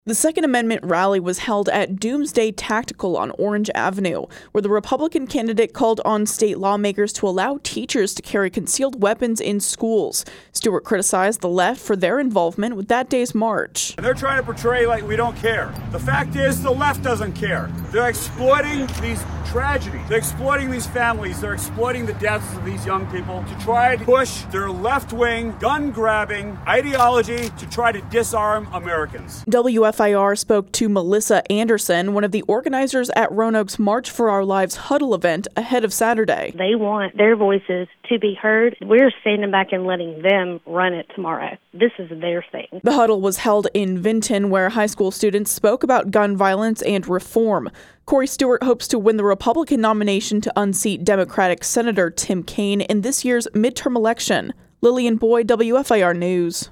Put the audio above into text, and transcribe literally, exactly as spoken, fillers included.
The Second Amendment rally was held at Doomsday Tactical on Orange Avenue, where the Republican candidate called on state lawmakers to allow teachers to carry concealed weapons in schools. Stewart criticized the left for their involvement with that day's march. They're trying to portray like we don't care. The fact is the left doesn't care. They're exploiting these tragedies. They're exploiting these families. They're exploiting the deaths of these young people to try to push their left-wing, gun-grabbing ideology to try to disarm Americans. W F I R spoke to Melissa Anderson, one of the organizers at Roanoke's March for Our Lives Huddle event ahead of Saturday. They want their voices to be heard. We're standing back and letting them run it tomorrow. This is their thing. The huddle was held in Vinton, where high school students spoke about gun violence and reform. Corey Stewart hopes to win the Republican nomination to unseat Democratic Senator Tim Kaine in this year's midterm election. Lillian Boyd, W F I R News.